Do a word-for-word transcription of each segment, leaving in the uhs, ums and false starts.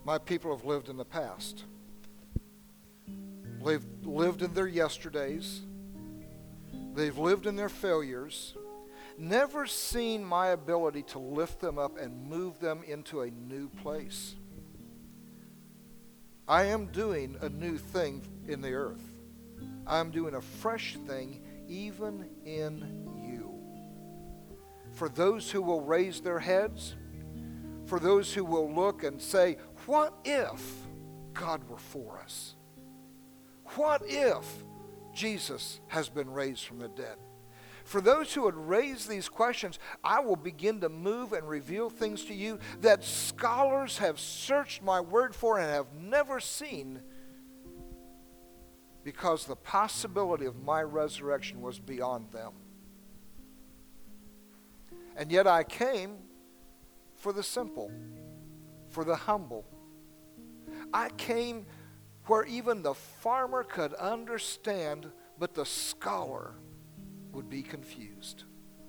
My people have lived in the past. They've lived in their yesterdays. They've lived in their failures. Never seen my ability to lift them up and move them into a new place. I am doing a new thing in the earth. I'm doing a fresh thing even in you. For those who will raise their heads, for those who will look and say, what if God were for us? What if Jesus has been raised from the dead? For those who would raise these questions, I will begin to move and reveal things to you that scholars have searched my word for and have never seen, because the possibility of my resurrection was beyond them. And yet I came for the simple, for the humble. I came where even the farmer could understand, but the scholar would be confused.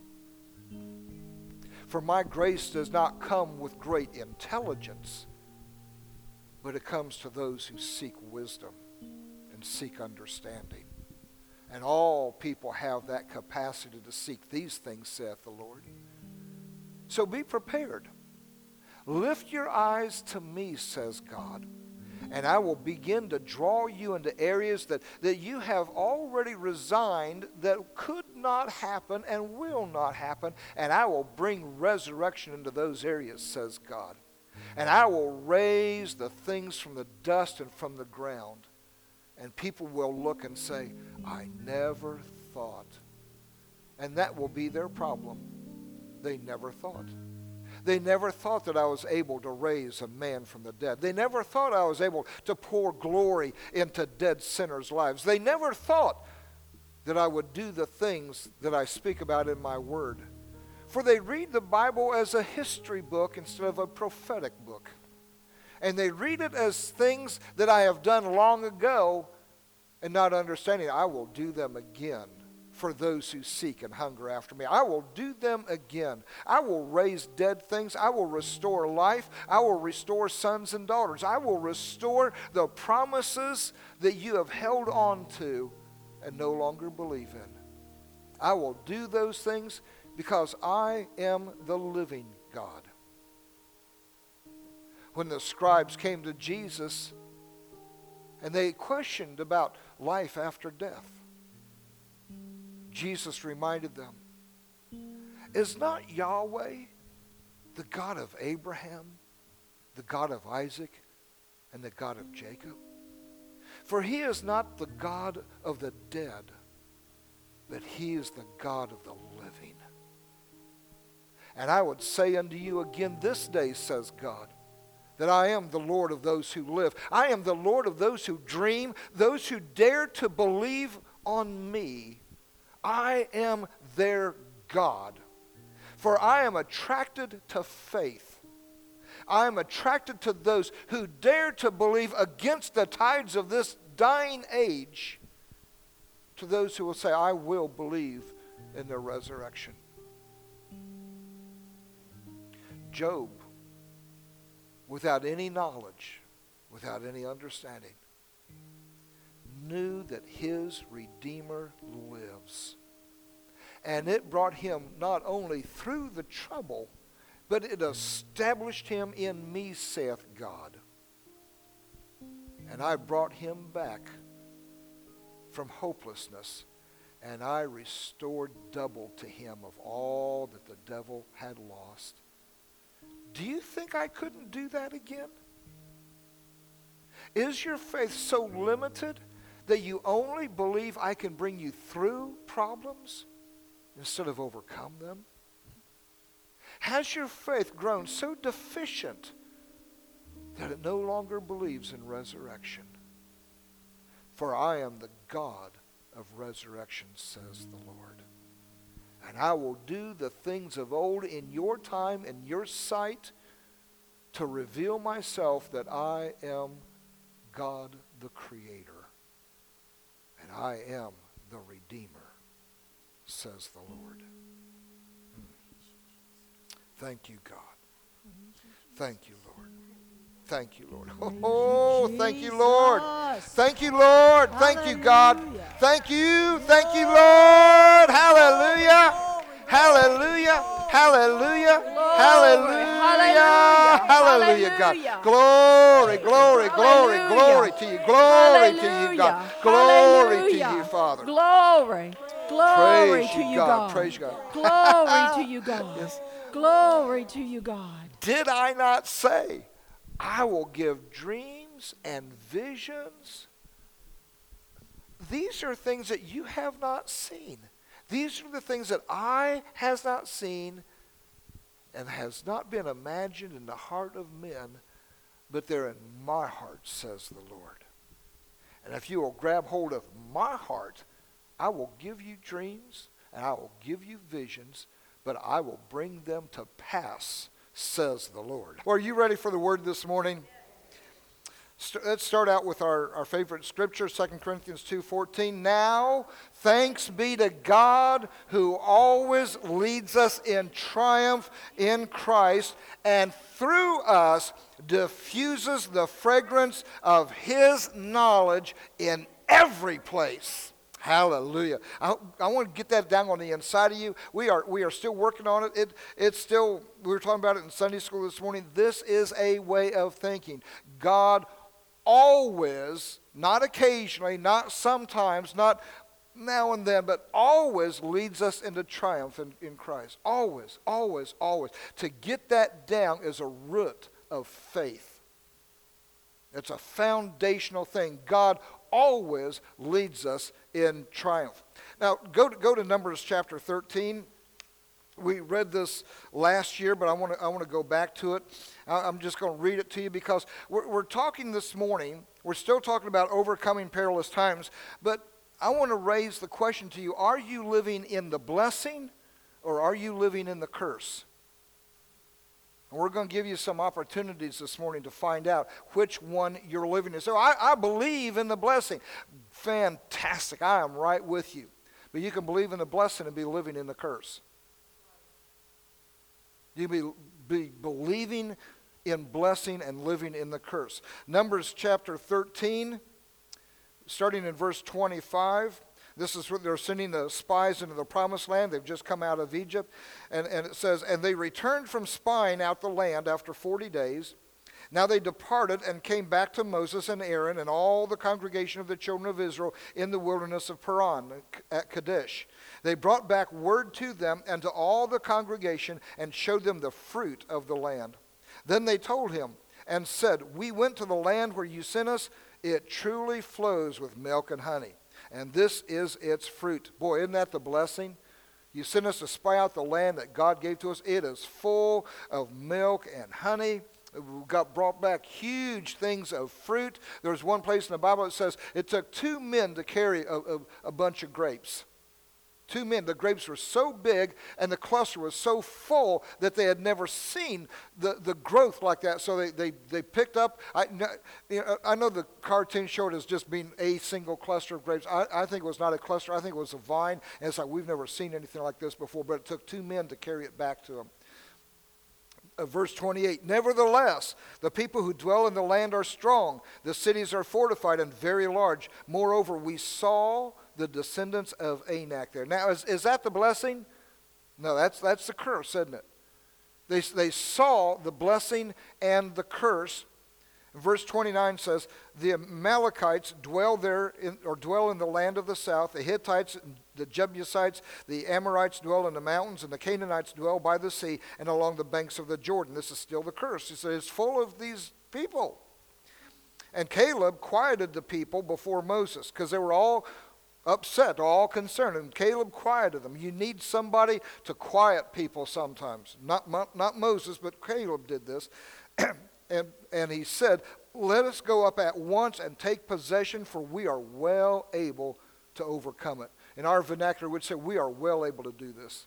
For my grace does not come with great intelligence, but it comes to those who seek wisdom and seek understanding. And all people have that capacity to seek these things, saith the Lord. So be prepared. Lift your eyes to me, says God, and I will begin to draw you into areas that, that you have already resigned that could not happen and will not happen, and I will bring resurrection into those areas, says God. And I will raise the things from the dust and from the ground, and people will look and say, I never thought. And that will be their problem. They never thought. They never thought that I was able to raise a man from the dead. They never thought I was able to pour glory into dead sinners' lives. They never thought that I would do the things that I speak about in my word. For they read the Bible as a history book instead of a prophetic book. And they read it as things that I have done long ago, and not understanding I will do them again. For those who seek and hunger after me, I will do them again. I will raise dead things. I will restore life. I will restore sons and daughters. I will restore the promises that you have held on to and no longer believe in. I will do those things because I am the living God. When the scribes came to Jesus and they questioned about life after death, Jesus reminded them, is not Yahweh the God of Abraham, the God of Isaac, and the God of Jacob? For he is not the God of the dead, but he is the God of the living. And I would say unto you again this day, says God, that I am the Lord of those who live. I am the Lord of those who dream, those who dare to believe on me. I am their God. For I am attracted to faith. I am attracted to those who dare to believe against the tides of this dying age, to those who will say, I will believe in the resurrection. Job, without any knowledge, without any understanding, knew that his Redeemer lives. And it brought him not only through the trouble, but it established him in me, saith God. And I brought him back from hopelessness, and I restored double to him of all that the devil had lost. Do you think I couldn't do that again? Is your faith so limited that you only believe I can bring you through problems instead of overcome them? Has your faith grown so deficient that it no longer believes in resurrection? For I am the God of resurrection, says the Lord. And I will do the things of old in your time, in your sight, to reveal myself that I am God the Creator. And I am the Redeemer, says the Lord. Hmm. Thank you, God. Thank you, Lord. Thank you, Lord. Praise Oh, you, thank you, Lord. Jesus. Thank you, Lord. Thank you, God. Hallelujah. Thank you. Thank you, Lord. Hallelujah. Glory, Hallelujah. Hallelujah. glory, Hallelujah. Hallelujah, God. hallelujah. Glory, glory, glory, glory Hallelujah. to you. Glory to you, God. Hallelujah. Glory to Hallelujah. you, Father. Glory. Glory Praise to you, you, God. God. Praise God. Glory to you, God. Yes. Glory to you, God. Did I not say, I will give dreams and visions? These are things that you have not seen. These are the things that eye has not seen and has not been imagined in the heart of men, but they're in my heart, says the Lord. And if you will grab hold of my heart, I will give you dreams and I will give you visions, but I will bring them to pass, says the Lord. Well, are you ready for the word this morning? St- let's start out with our, our favorite scripture, Second Corinthians two fourteen. Now, thanks be to God who always leads us in triumph in Christ, and through us diffuses the fragrance of his knowledge in every place. Hallelujah. I, I want to get that down on the inside of you. We are we are still working on it. it. It's still, we were talking about it in Sunday school this morning. This is a way of thinking. God always, not occasionally, not sometimes, not now and then, but always leads us into triumph in, in Christ. Always, always, always. To get that down is a root of faith. It's a foundational thing. God always leads us in triumph. Now, go to, go to Numbers chapter thirteen. We read this last year, but I want to I want to go back to it. I, I'm just going to read it to you because we're, we're talking this morning. We're still talking about overcoming perilous times, but I want to raise the question to you: are you living in the blessing, or are you living in the curse? And we're going to give you some opportunities this morning to find out which one you're living in. So I, I believe in the blessing. Fantastic. I am right with you. But you can believe in the blessing and be living in the curse. You be, be believing in blessing and living in the curse. Numbers chapter thirteen, starting in verse twenty-five. This is what they're sending the spies into the promised land. They've just come out of Egypt. And, and it says, and they returned from spying out the land after forty days. Now they departed and came back to Moses and Aaron and all the congregation of the children of Israel in the wilderness of Paran at Kadesh. They brought back word to them and to all the congregation and showed them the fruit of the land. Then they told him and said, we went to the land where you sent us. It truly flows with milk and honey, and this is its fruit. Boy, isn't that the blessing? You sent us to spy out the land that God gave to us. It is full of milk and honey. We got brought back huge things of fruit. There's one place in the Bible that says it took two men to carry a, a, a bunch of grapes. Two men. The grapes were so big and the cluster was so full that they had never seen the, the growth like that. So they, they, they picked up, I, you know, I know the cartoon showed it as just being a single cluster of grapes. I, I think it was not a cluster. I think it was a vine. And it's like we've never seen anything like this before, but it took two men to carry it back to them. Uh, verse twenty-eight, nevertheless, the people who dwell in the land are strong. The cities are fortified and very large. Moreover, we saw the descendants of Anak there. Now, is, is that the blessing? No, that's that's the curse, isn't it? They, they saw the blessing and the curse. Verse twenty-nine says, the Amalekites dwell there, in, or dwell in the land of the south. The Hittites, the Jebusites, the Amorites dwell in the mountains, and the Canaanites dwell by the sea and along the banks of the Jordan. This is still the curse. He says, it's full of these people. And Caleb quieted the people before Moses, because they were all upset, all concerned, and Caleb quieted them. You need somebody to quiet people sometimes. Not, not Moses, but Caleb did this. And, and he said, let us go up at once and take possession, for we are well able to overcome it. In our vernacular, we'd say we are well able to do this.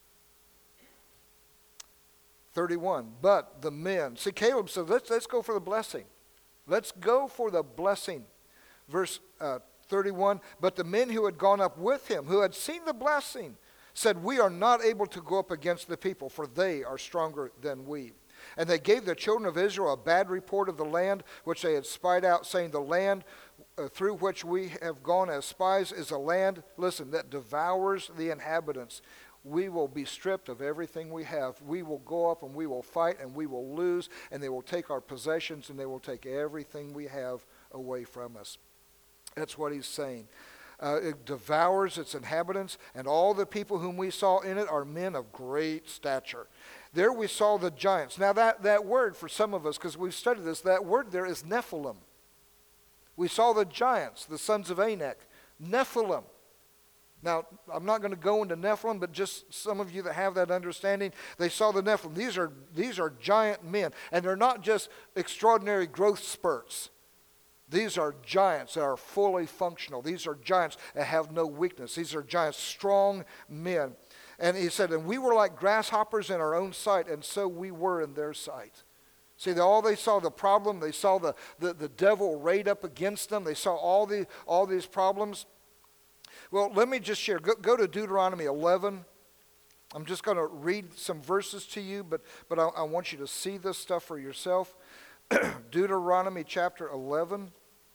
thirty-one, but the men. See, Caleb said, let's, let's go for the blessing. Let's go for the blessing. Verse uh, thirty-one, but the men who had gone up with him, who had seen the blessing, said, we are not able to go up against the people, for they are stronger than we. And they gave the children of Israel a bad report of the land which they had spied out, saying, the land uh, through which we have gone as spies is a land, listen, that devours the inhabitants. We will be stripped of everything we have. We will go up and we will fight and we will lose, and they will take our possessions and they will take everything we have away from us. That's what he's saying. Uh, it devours its inhabitants, and all the people whom we saw in it are men of great stature. There we saw the giants. Now that, that word for some of us, because we've studied this, that word there is Nephilim. We saw the giants, the sons of Anak, Nephilim. Now, I'm not going to go into Nephilim, but just some of you that have that understanding, they saw the Nephilim. These are, these are giant men, and they're not just extraordinary growth spurts. These are giants that are fully functional. These are giants that have no weakness. These are giants, strong men. And he said, and we were like grasshoppers in our own sight, and so we were in their sight. See, they, all they saw the problem. They saw the, the, the devil raid up against them. They saw all, the, all these problems. Well, let me just share. Go, go to Deuteronomy eleven. I'm just going to read some verses to you, but, but I, I want you to see this stuff for yourself. Deuteronomy chapter eleven.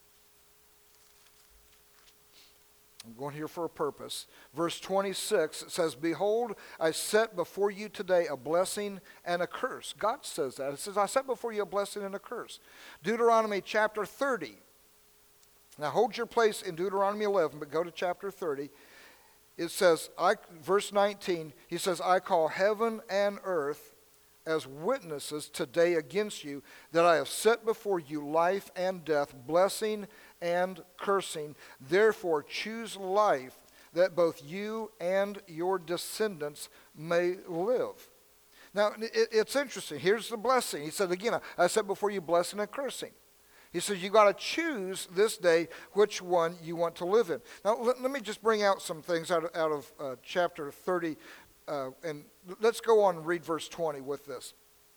I'm going here for a purpose. Verse twenty-six, it says, behold, I set before you today a blessing and a curse. God says that. It says, I set before you a blessing and a curse. Deuteronomy chapter thirty. Now hold your place in Deuteronomy eleven, but go to chapter thirty. It says, I, verse nineteen, he says, I call heaven and earth as witnesses today against you, that I have set before you life and death, blessing and cursing. Therefore choose life, that both you and your descendants may live. Now, it, it's interesting. Here's the blessing. He said, again, I set before you blessing and cursing. He says, you got to choose this day which one you want to live in. Now, let, let me just bring out some things out of, out of uh, chapter thirty. Uh, and let's go on and read verse twenty with this.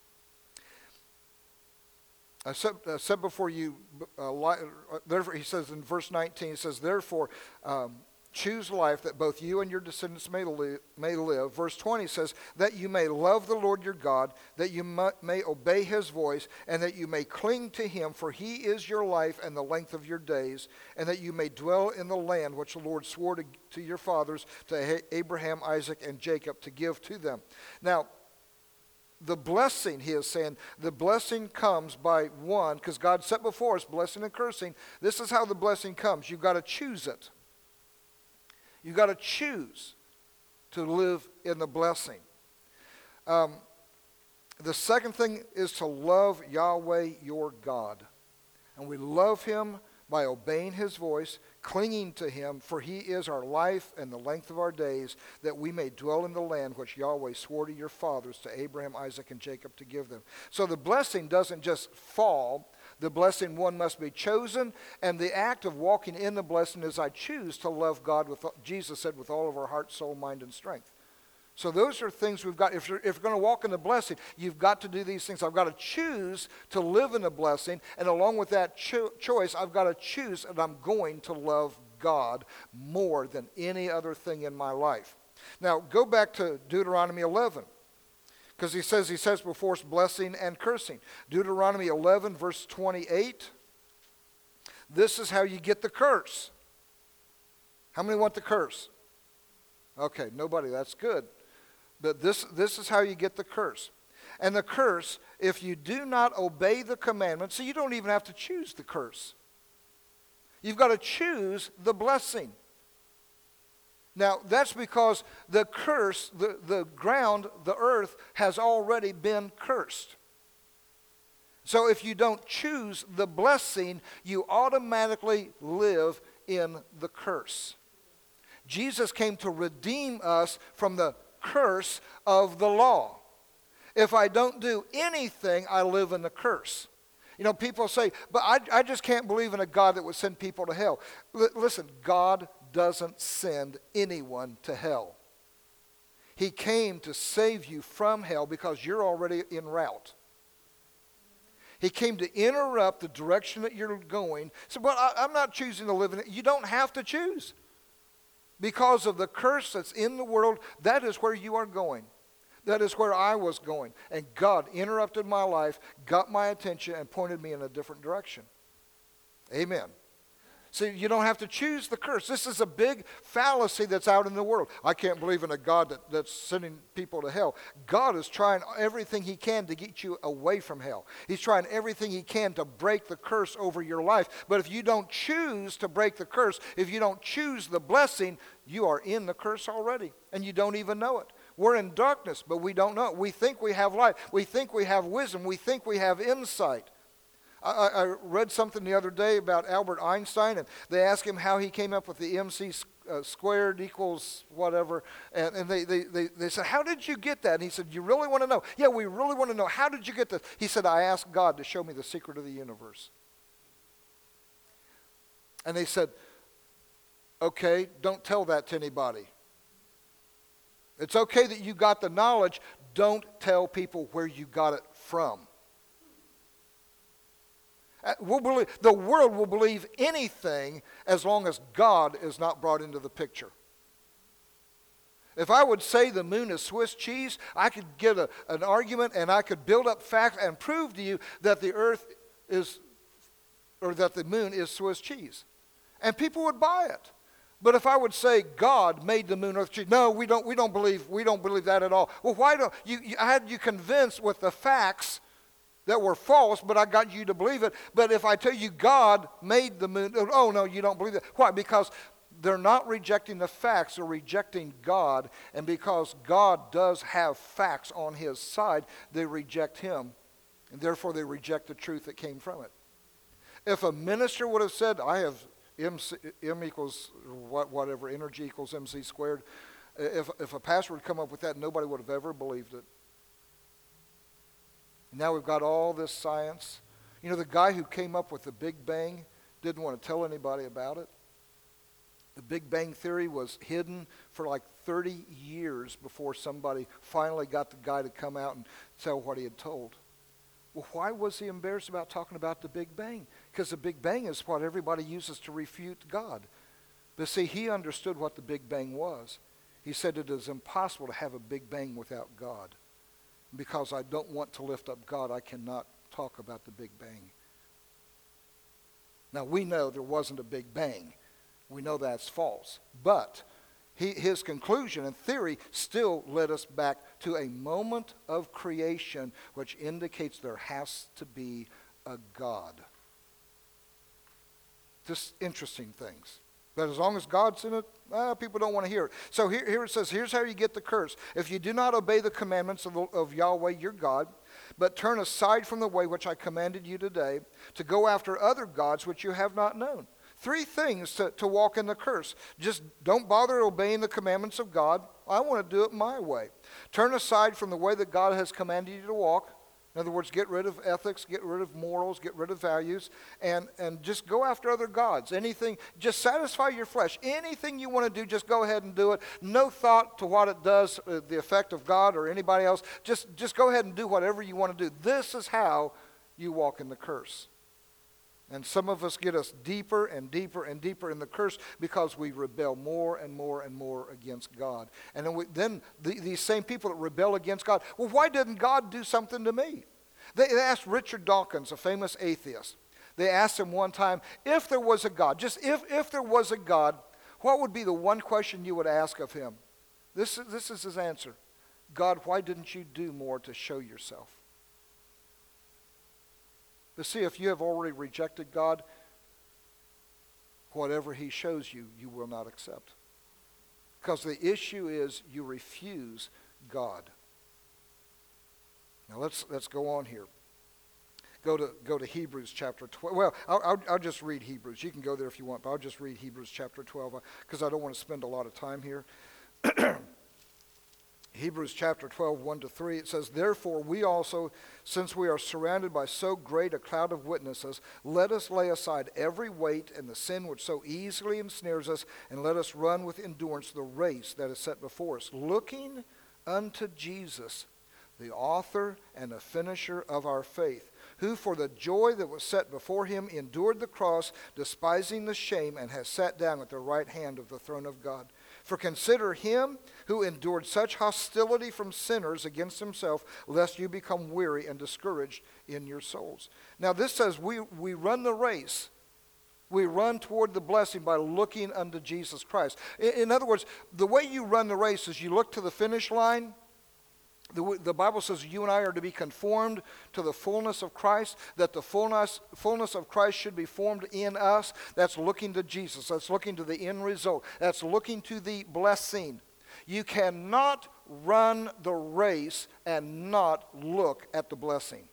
I said, I said before you, uh, li- uh, therefore, he says in verse nineteen, he says, therefore, um, choose life that both you and your descendants may, li- may live. Verse twenty says, that you may love the Lord your God, that you mu- may obey his voice, and that you may cling to him, for he is your life and the length of your days, and that you may dwell in the land which the Lord swore to, to your fathers, to Abraham, Isaac, and Jacob, to give to them. Now, the blessing, he is saying, the blessing comes by one, because God set before us blessing and cursing. This is how the blessing comes. You've got to choose it. You've got to choose to live in the blessing. Um, the second thing is to love Yahweh your God. And we love him by obeying his voice, clinging to him, for he is our life and the length of our days, that we may dwell in the land which Yahweh swore to your fathers, to Abraham, Isaac, and Jacob, to give them. So the blessing doesn't just fall. The blessing, one, must be chosen, and the act of walking in the blessing is I choose to love God, with Jesus said, with all of our heart, soul, mind, and strength. So those are things we've got. If you're, if you're going to walk in the blessing, you've got to do these things. I've got to choose to live in the blessing, and along with that cho- choice, I've got to choose that I'm going to love God more than any other thing in my life. Now, go back to Deuteronomy eleven. Because he says, he says before us blessing and cursing. Deuteronomy eleven, verse twenty-eight. This is how you get the curse. How many want the curse? Okay, nobody, that's good. But this, this is how you get the curse. And the curse, if you do not obey the commandments, so you don't even have to choose the curse. You've got to choose the blessing. Now, that's because the curse, the, the ground, the earth, has already been cursed. So if you don't choose the blessing, you automatically live in the curse. Jesus came to redeem us from the curse of the law. If I don't do anything, I live in the curse. You know, people say, but I, I just can't believe in a God that would send people to hell. L- listen, God doesn't send anyone to hell. He came to save you from hell because you're already en route. He came to interrupt the direction that you're going. So, well, I, I'm not choosing to live in it. You don't have to choose. Because of the curse that's in the world, that is where you are going. That is where I was going. And God interrupted my life, got my attention, and pointed me in a different direction. Amen. See, you don't have to choose the curse. This is a big fallacy that's out in the world. I can't believe in a God that, that's sending people to hell. God is trying everything he can to get you away from hell. He's trying everything he can to break the curse over your life. But if you don't choose to break the curse, if you don't choose the blessing, you are in the curse already, and you don't even know it. We're in darkness, but we don't know it. We think we have light. We think we have wisdom. We think we have insight. I, I read something the other day about Albert Einstein, and they asked him how he came up with the M C uh, squared equals whatever, and, and they, they, they, they said, how did you get that? And he said, you really want to know? Yeah, we really want to know. How did you get this? He said, I asked God to show me the secret of the universe. And they said, okay, don't tell that to anybody. It's okay that you got the knowledge. Don't tell people where you got it from. We'll believe, the world will believe anything as long as God is not brought into the picture. If I would say the moon is Swiss cheese, I could get a, an argument and I could build up facts and prove to you that the earth is, or that the moon is Swiss cheese. And people would buy it. But if I would say God made the moon earth cheese, no, we don't, we don't believe, we don't believe that at all. Well, why don't you, you I had you convinced with the facts that were false, but I got you to believe it. But if I tell you God made the moon, oh no, you don't believe that. Why? Because they're not rejecting the facts, they're rejecting God. And because God does have facts on his side, they reject him. And therefore they reject the truth that came from it. If a minister would have said, I have M, C, M equals what, whatever, energy equals M C squared, if, if a pastor would come up with that, nobody would have ever believed it. Now we've got all this science. You know, the guy who came up with the Big Bang didn't want to tell anybody about it. The Big Bang Theory was hidden for like thirty years before somebody finally got the guy to come out and tell what he had told. Well, why was he embarrassed about talking about the Big Bang? Because the Big Bang is what everybody uses to refute God. But see, he understood what the Big Bang was. He said it is impossible to have a Big Bang without God. Because I don't want to lift up God, I cannot talk about the Big Bang. Now, we know there wasn't a Big Bang. We know that's false. But he, his conclusion and theory still led us back to a moment of creation which indicates there has to be a God. Just interesting things. But as long as God's in it, uh, people don't want to hear it. So here, here it says, here's how you get the curse. If you do not obey the commandments of, the, of Yahweh your God, but turn aside from the way which I commanded you today, to go after other gods which you have not known. Three things to, to walk in the curse. Just don't bother obeying the commandments of God. I want to do it my way. Turn aside from the way that God has commanded you to walk. In other words, get rid of ethics, get rid of morals, get rid of values, and, and just go after other gods. Anything, just satisfy your flesh. Anything you want to do, just go ahead and do it. No thought to what it does, uh, the effect of God or anybody else. Just, just go ahead and do whatever you want to do. This is how you walk in the curse. And some of us get us deeper and deeper and deeper in the curse because we rebel more and more and more against God. And then, we, then the, these same people that rebel against God, well, why didn't God do something to me? They, they asked Richard Dawkins, a famous atheist. They asked him one time, if there was a God, just if, if there was a God, what would be the one question you would ask of him? This, this is his answer. God, why didn't you do more to show yourself? But see, if you have already rejected God, whatever he shows you, you will not accept. Because the issue is you refuse God. Now let's let's go on here. Go to go to Hebrews chapter twelve. Well, I'll, I'll, I'll just read Hebrews. You can go there if you want, but I'll just read Hebrews chapter twelve because I don't want to spend a lot of time here. Hebrews chapter twelve, one to three, it says, therefore we also, since we are surrounded by so great a cloud of witnesses, let us lay aside every weight and the sin which so easily ensnares us, and let us run with endurance the race that is set before us, looking unto Jesus, the author and the finisher of our faith, who for the joy that was set before him endured the cross, despising the shame, and has sat down at the right hand of the throne of God. For consider him who endured such hostility from sinners against himself, lest you become weary and discouraged in your souls. Now this says we, we run the race. We run toward the blessing by looking unto Jesus Christ. In, in other words, the way you run the race is you look to the finish line. The, the Bible says you and I are to be conformed to the fullness of Christ, that the fullness, fullness of Christ should be formed in us. That's looking to Jesus. That's looking to the end result. That's looking to the blessing. You cannot run the race and not look at the blessing.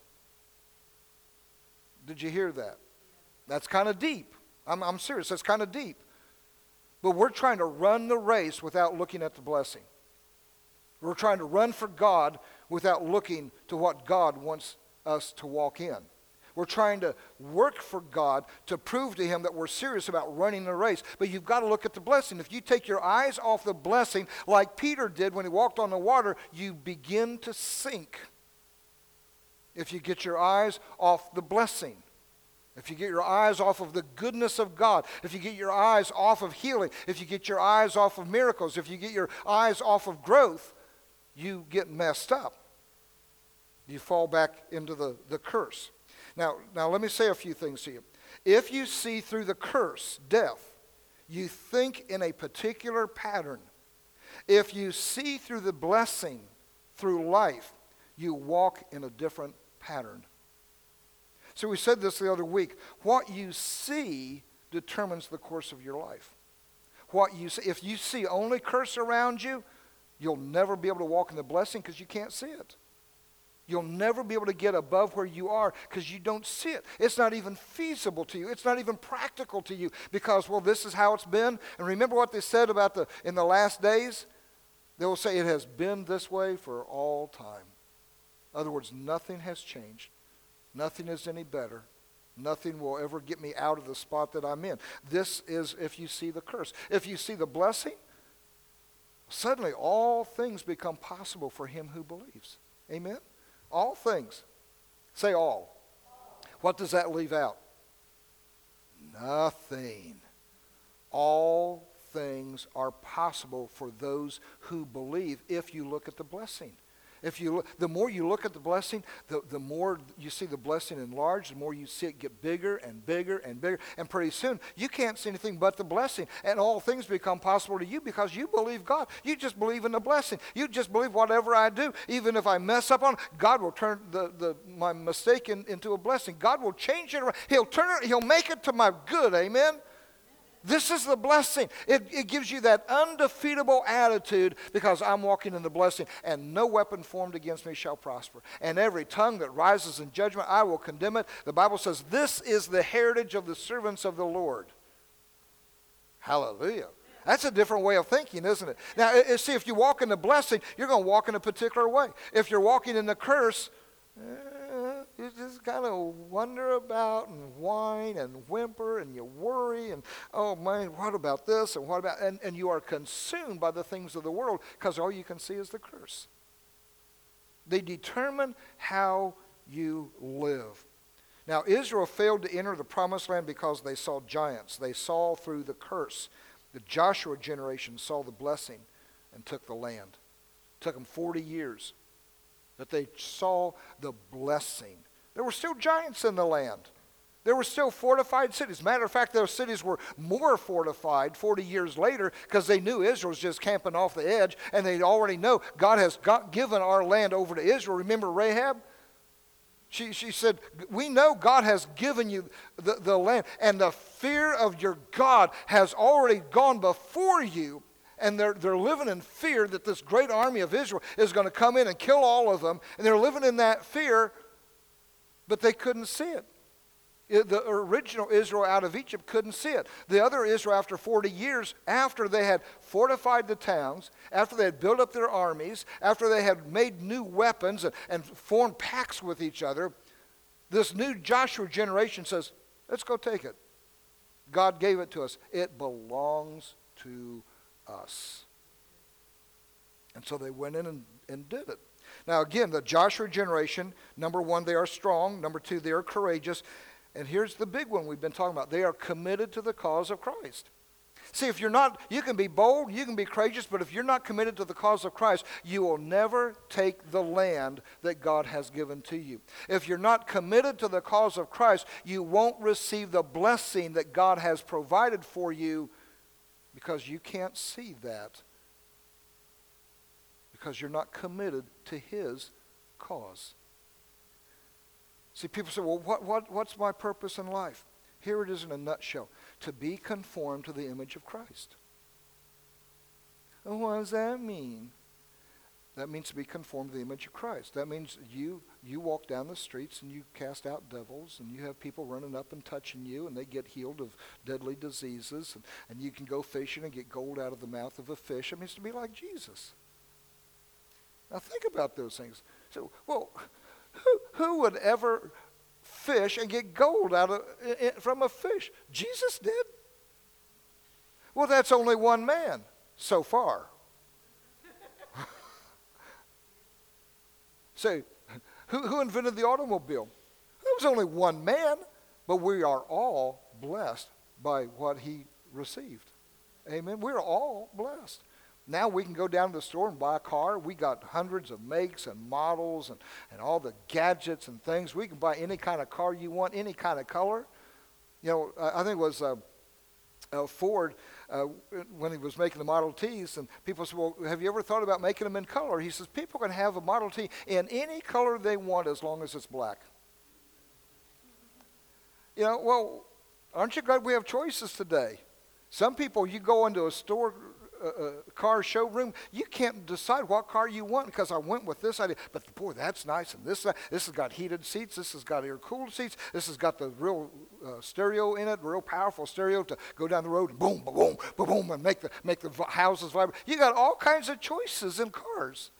Did you hear that? That's kind of deep. I'm, I'm serious. That's kind of deep. But we're trying to run the race without looking at the blessing. We're trying to run for God without looking to what God wants us to walk in. We're trying to work for God to prove to him that we're serious about running the race. But you've got to look at the blessing. If you take your eyes off the blessing, like Peter did when he walked on the water, you begin to sink. If you get your eyes off the blessing. If you get your eyes off of the goodness of God, if you get your eyes off of healing, if you get your eyes off of miracles, if you get your eyes off of growth, you get messed up. You fall back into the, the curse. Now, now let me say a few things to you. If you see through the curse, death, you think in a particular pattern. If you see through the blessing, through life, you walk in a different pattern. So we said this the other week. What you see determines the course of your life. What you see, if you see only curse around you, you'll never be able to walk in the blessing because you can't see it. You'll never be able to get above where you are because you don't see it. It's not even feasible to you. It's not even practical to you because, well, this is how it's been. And remember what they said about the in the last days? They will say it has been this way for all time. In other words, nothing has changed. Nothing is any better. Nothing will ever get me out of the spot that I'm in. This is if you see the curse. If you see the blessing, suddenly all things become possible for him who believes. Amen? All things. Say all. What does that leave out? Nothing. All things are possible for those who believe if you look at the blessing. If you look, the more you look at the blessing, the, the more you see the blessing enlarged, the more you see it get bigger and bigger and bigger. And pretty soon, you can't see anything but the blessing. And all things become possible to you because you believe God. You just believe in the blessing. You just believe whatever I do, even if I mess up on it, God will turn the, the, my mistake in, into a blessing. God will change it around. He'll turn it, he'll make it to my good. Amen? This is the blessing. It, it gives you that undefeatable attitude because I'm walking in the blessing, and no weapon formed against me shall prosper. And every tongue that rises in judgment, I will condemn it. The Bible says this is the heritage of the servants of the Lord. Hallelujah. That's a different way of thinking, isn't it? Now, it, see, if you walk in the blessing, you're going to walk in a particular way. If you're walking in the curse, eh, you just kind of wonder about and whine and whimper and you worry and, oh man, what about this and what about, and, and you are consumed by the things of the world because all you can see is the curse. They determine how you live. Now, Israel failed to enter the promised land because they saw giants. They saw through the curse. The Joshua generation saw the blessing and took the land. It took them forty years. That they saw the blessing. There were still giants in the land. There were still fortified cities. Matter of fact, those cities were more fortified forty years later because they knew Israel was just camping off the edge, and they already know God has got, given our land over to Israel. Remember Rahab? She, she said, we know God has given you the, the land, and the fear of your God has already gone before you. And they're, they're living in fear that this great army of Israel is going to come in and kill all of them. And they're living in that fear, but they couldn't see it. It, the original Israel out of Egypt couldn't see it. The other Israel, after forty years, after they had fortified the towns, after they had built up their armies, after they had made new weapons and, and formed pacts with each other, this new Joshua generation says, let's go take it. God gave it to us. It belongs to us. And so they went in and, and did it. Now again, the Joshua generation, number one, they are strong. Number two, they are courageous. And here's the big one we've been talking about. They are committed to the cause of Christ. See, if you're not, you can be bold, you can be courageous, but if you're not committed to the cause of Christ, you will never take the land that God has given to you. If you're not committed to the cause of Christ, you won't receive the blessing that God has provided for you, because you can't see that because you're not committed to his cause. See, people say, well, what, what, what's my purpose in life? Here it is in a nutshell. To be conformed to the image of Christ. And what does that mean? That means to be conformed to the image of Christ. That means you you walk down the streets and you cast out devils, and you have people running up and touching you, and they get healed of deadly diseases, and, and you can go fishing and get gold out of the mouth of a fish. It means to be like Jesus. Now think about those things. So, well, who, who would ever fish and get gold out of from a fish? Jesus did. Well, that's only one man so far. Say, who, who invented the automobile? There was only one man, but we are all blessed by what he received. Amen. We're all blessed. Now we can go down to the store and buy a car. We got hundreds of makes and models and, and all the gadgets and things. We can buy any kind of car you want, any kind of color. You know, I think it was uh, uh, Ford, uh, when he was making the Model Ts, and people said, well, have you ever thought about making them in color? He says, people can have a Model T in any color they want as long as it's black. You know, well, aren't you glad we have choices today? Some people, you go into a store, a car showroom, you can't decide what car you want because I went with this idea. But boy, that's nice. And this this has got heated seats. This has got air-cooled seats. This has got the real uh, stereo in it, real powerful stereo to go down the road and boom, boom, boom, boom, boom, and make the make the houses vibrate. You got all kinds of choices in cars.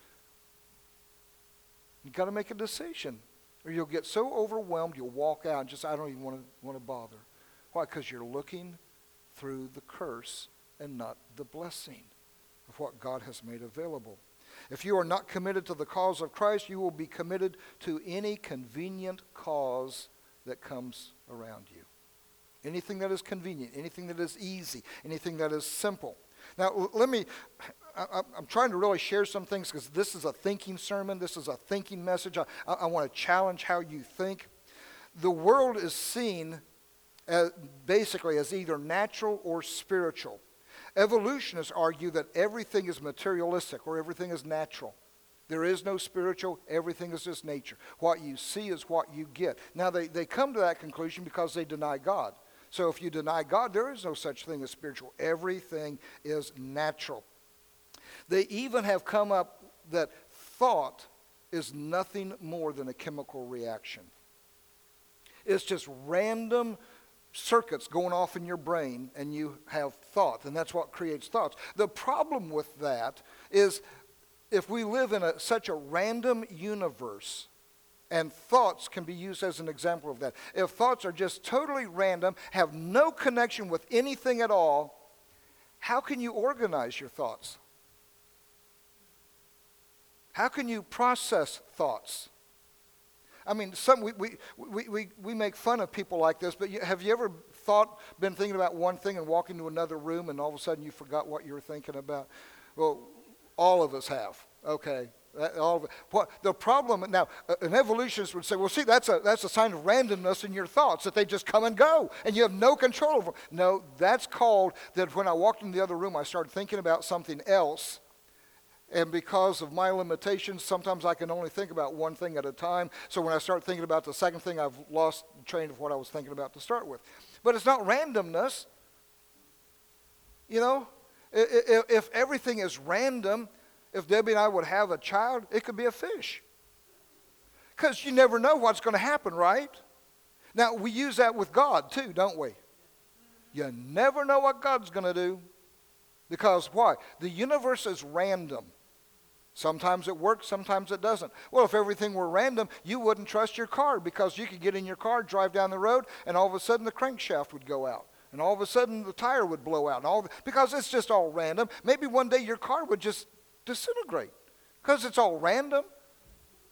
You got to make a decision, or you'll get so overwhelmed you'll walk out and just I don't even want to want to bother. Why? Because you're looking through the curse and not the blessing of what God has made available. If you are not committed to the cause of Christ, you will be committed to any convenient cause that comes around you. Anything that is convenient, anything that is easy, anything that is simple. Now, let me, I, I'm trying to really share some things because this is a thinking sermon. This is a thinking message. I, I want to challenge how you think. The world is seen as, basically as either natural or spiritual. Evolutionists argue that everything is materialistic or everything is natural. There is no spiritual, everything is just nature. What you see is what you get. Now, they, they come to that conclusion because they deny God. So if you deny God, there is no such thing as spiritual. Everything is natural. They even have come up that thought is nothing more than a chemical reaction. It's just random circuits going off in your brain, and you have thought, and that's what creates thoughts. The problem with that is if we live in a, such a random universe, and thoughts can be used as an example of that. If thoughts are just totally random, have no connection with anything at all, how can you organize your thoughts? How can you process thoughts? I mean, some we, we, we, we, we make fun of people like this, but you, have you ever thought, been thinking about one thing and walk into another room and all of a sudden you forgot what you were thinking about? Well, all of us have, okay. That, all of it. What, the problem, now, an evolutionist would say, well, see, that's a, that's a sign of randomness in your thoughts, that they just come and go, and you have no control over them. No, that's called that when I walked in the other room, I started thinking about something else. And because of my limitations, sometimes I can only think about one thing at a time. So when I start thinking about the second thing, I've lost the train of what I was thinking about to start with. But it's not randomness. You know, if, if everything is random, if Debbie and I would have a child, it could be a fish. Because you never know what's going to happen, right? Now, we use that with God too, don't we? You never know what God's going to do. Because why? The universe is random. Sometimes it works, sometimes it doesn't. Well, if everything were random, you wouldn't trust your car because you could get in your car, drive down the road, and all of a sudden the crankshaft would go out. And all of a sudden the tire would blow out. And all the, because it's just all random. Maybe one day your car would just disintegrate because it's all random.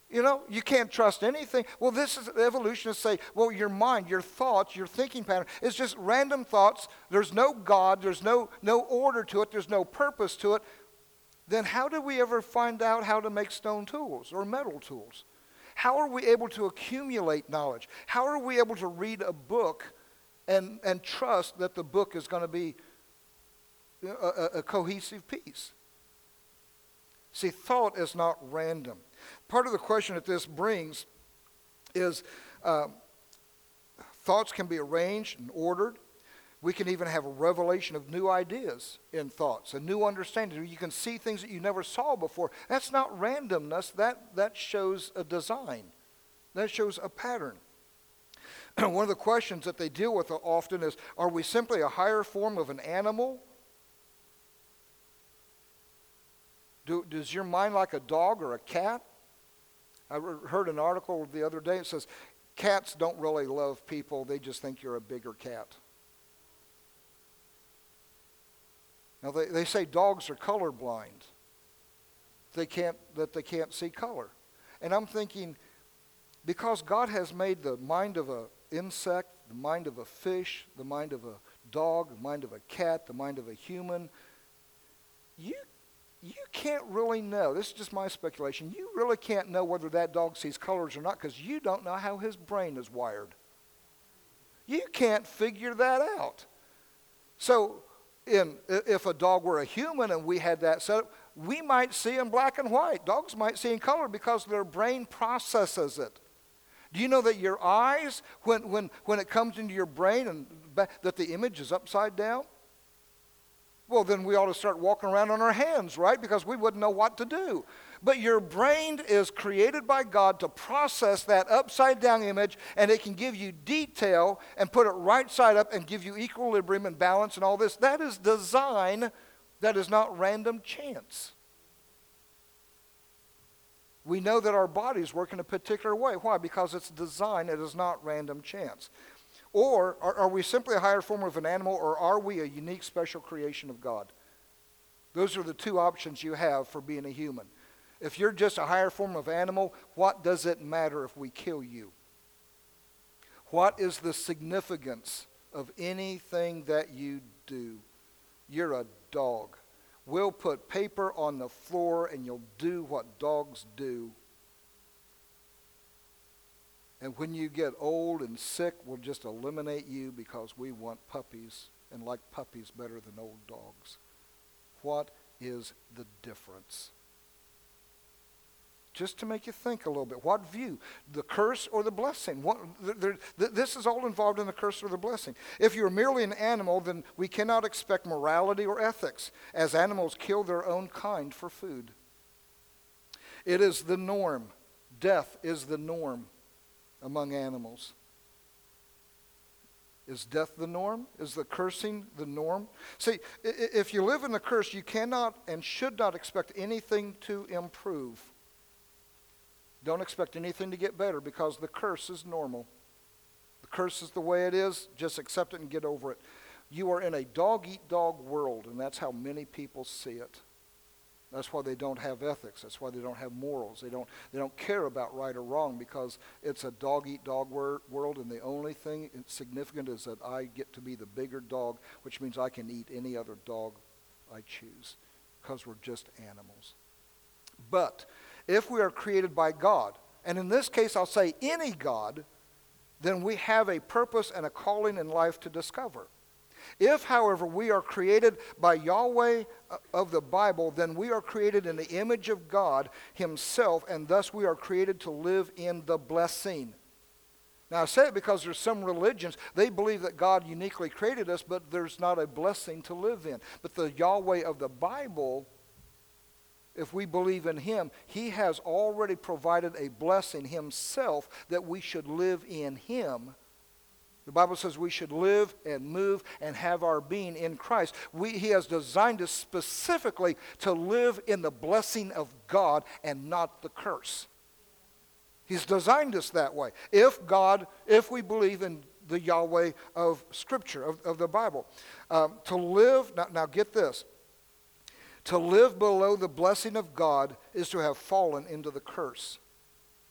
You know, you can't trust anything. Well, this is evolutionists say, well, your mind, your thoughts, your thinking pattern is just random thoughts. There's no God. There's no, no order to it. There's no purpose to it. Then how did we ever find out how to make stone tools or metal tools? How are we able to accumulate knowledge? How are we able to read a book and, and trust that the book is going to be a, a, a cohesive piece? See, thought is not random. Part of the question that this brings is uh, thoughts can be arranged and ordered. We can even have a revelation of new ideas in thoughts, a new understanding. You can see things that you never saw before. That's not randomness. That, that shows a design. That shows a pattern. One of the questions that they deal with often is, are we simply a higher form of an animal? Do, does your mind like a dog or a cat? I heard an article the other day. It says, cats don't really love people. They just think you're a bigger cat. Now, they, they say dogs are colorblind. They can't, that they can't see color. And I'm thinking, because God has made the mind of an insect, the mind of a fish, the mind of a dog, the mind of a cat, the mind of a human, you You can't really know. This is just my speculation. You really can't know whether that dog sees colors or not because you don't know how his brain is wired. You can't figure that out. So in, if a dog were a human and we had that set up, we might see in black and white. Dogs might see in color because their brain processes it. Do you know that your eyes, when, when, when it comes into your brain, and that the image is upside down? Well, then we ought to start walking around on our hands, right? Because we wouldn't know what to do. But your brain is created by God to process that upside-down image, and it can give you detail and put it right side up and give you equilibrium and balance and all this. That is design. That is not random chance. We know that our bodies work in a particular way. Why? Because it's design. It is not random chance. Or are, are we simply a higher form of an animal, or are we a unique special creation of God? Those are the two options you have for being a human. If you're just a higher form of animal, what does it matter if we kill you? What is the significance of anything that you do? You're a dog. We'll put paper on the floor and you'll do what dogs do. And when you get old and sick, we'll just eliminate you because we want puppies and like puppies better than old dogs. What is the difference? Just to make you think a little bit. What view? The curse or the blessing? What, there, th- this is all involved in the curse or the blessing. If you're merely an animal, then we cannot expect morality or ethics, as animals kill their own kind for food. It is the norm. Death is the norm among animals. Is death the norm? Is the cursing the norm? See, if you live in the curse, you cannot and should not expect anything to improve. Don't expect anything to get better because the curse is normal. The curse is the way it is. Just accept it and get over it. You are in a dog-eat-dog world, and that's how many people see it. That's why they don't have ethics. That's why they don't have morals. They don't, they don't care about right or wrong because it's a dog-eat-dog wor- world, and the only thing significant is that I get to be the bigger dog, which means I can eat any other dog I choose because we're just animals. But if we are created by God, and in this case I'll say any God, then we have a purpose and a calling in life to discover. If, however, we are created by Yahweh of the Bible, then we are created in the image of God himself, and thus we are created to live in the blessing. Now, I say it because there's some religions, they believe that God uniquely created us, but there's not a blessing to live in. But the Yahweh of the Bible, if we believe in him, he has already provided a blessing himself that we should live in him. The Bible says we should live and move and have our being in Christ. We, he has designed us specifically to live in the blessing of God and not the curse. He's designed us that way. If God, if we believe in the Yahweh of Scripture, of, of the Bible. Um, to live, now, now get this. To live below the blessing of God is to have fallen into the curse.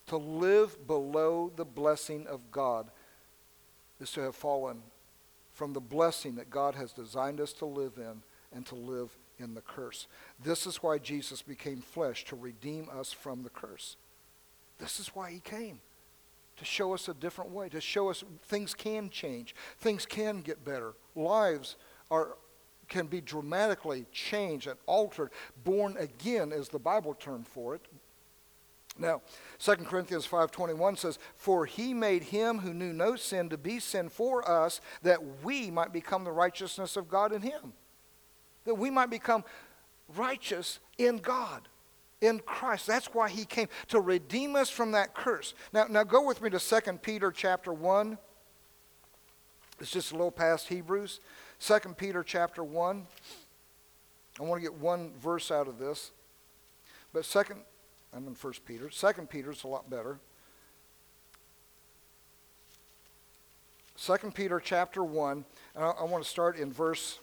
To live below the blessing of God is to have fallen from the blessing that God has designed us to live in and to live in the curse. This is why Jesus became flesh, to redeem us from the curse. This is why he came, to show us a different way, to show us things can change, things can get better, lives are can be dramatically changed and altered. Born again is the Bible term for it. Now, Second Corinthians five twenty-one says, "For he made him who knew no sin to be sin for us, that we might become the righteousness of God in him." That we might become righteous in God, in Christ. That's why he came, to redeem us from that curse. Now, now go with me to Second Peter chapter one. It's just a little past Hebrews. Second Peter chapter one. I want to get one verse out of this. But second, I'm in First Peter. Second Peter is a lot better. Second Peter chapter one. And I, I want to start in verse,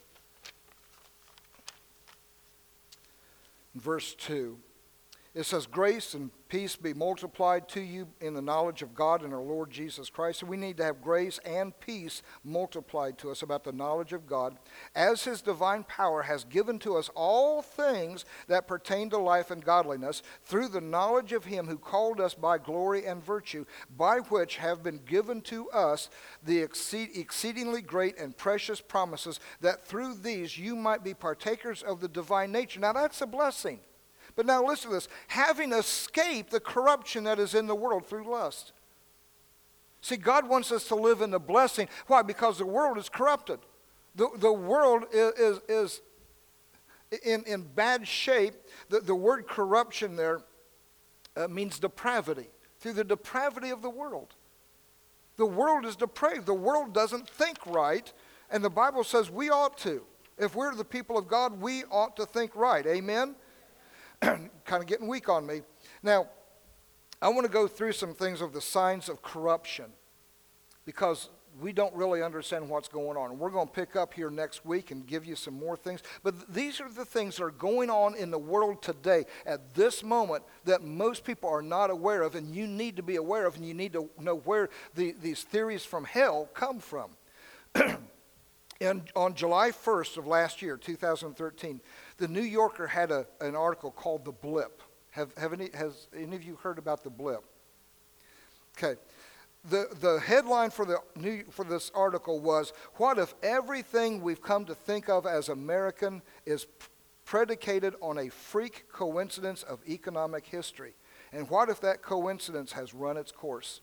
in verse two. It says, "Grace and peace be multiplied to you in the knowledge of God and our Lord Jesus Christ." So we need to have grace and peace multiplied to us about the knowledge of God, as his divine power has given to us all things that pertain to life and godliness, through the knowledge of him who called us by glory and virtue, by which have been given to us the exceed, exceedingly great and precious promises, that through these you might be partakers of the divine nature. Now that's a blessing. But now listen to this. Having escaped the corruption that is in the world through lust. See, God wants us to live in the blessing. Why? Because the world is corrupted. The, the world is, is, is in, in bad shape. The, the word corruption there uh, means depravity. Through the depravity of the world. The world is depraved. The world doesn't think right. And the Bible says we ought to. If we're the people of God, we ought to think right. Amen? Kind of getting weak on me. Now, I want to go through some things of the signs of corruption, because we don't really understand what's going on. We're going to pick up here next week and give you some more things. But th- these are the things that are going on in the world today at this moment that most people are not aware of, and you need to be aware of, and you need to know where the, these theories from hell come from. And on July first of last year, two thousand thirteen, the New Yorker had a, an article called The Blip. Have, have any, has any of you heard about The Blip? Okay. The, the headline for, the new, for this article was, "What if everything we've come to think of as American is p- predicated on a freak coincidence of economic history? And what if that coincidence has run its course?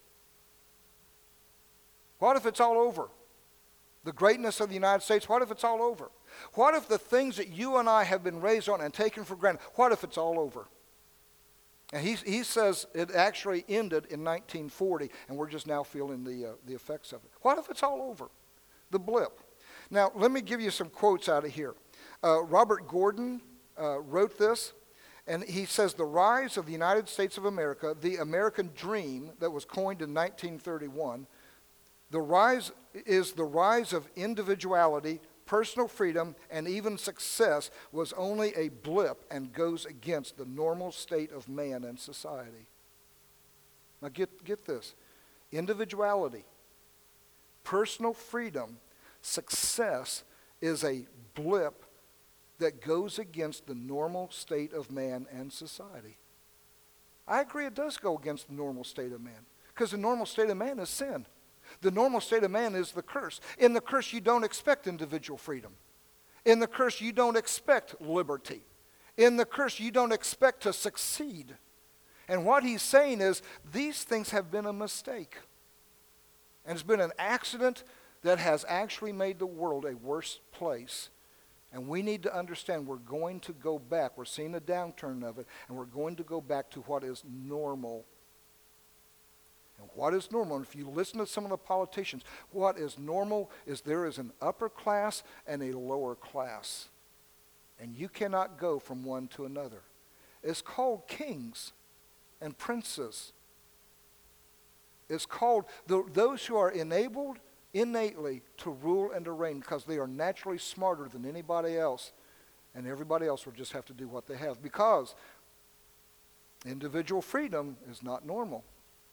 What if it's all over? The greatness of the United States, what if it's all over? What if the things that you and I have been raised on and taken for granted, what if it's all over?" And he, he says it actually ended in nineteen forty, and we're just now feeling the, uh, the effects of it. What if it's all over? The blip. Now, let me give you some quotes out of here. Uh, Robert Gordon uh, wrote this, and he says, "The rise of the United States of America, the American dream that was coined in nineteen thirty-one, the rise is the rise of individuality, personal freedom, and even success was only a blip and goes against the normal state of man and society." Now get, get this. Individuality, personal freedom, success is a blip that goes against the normal state of man and society. I agree it does go against the normal state of man, because the normal state of man is sin. The normal state of man is the curse. In the curse, you don't expect individual freedom. In the curse, you don't expect liberty. In the curse, you don't expect to succeed. And what he's saying is, these things have been a mistake. And it's been an accident that has actually made the world a worse place. And we need to understand we're going to go back. We're seeing a downturn of it, and we're going to go back to what is normal. And what is normal? And if you listen to some of the politicians, what is normal is there is an upper class and a lower class. And you cannot go from one to another. It's called kings and princes. It's called the, those who are enabled innately to rule and to reign, because they are naturally smarter than anybody else. And everybody else will just have to do what they have, because individual freedom is not normal.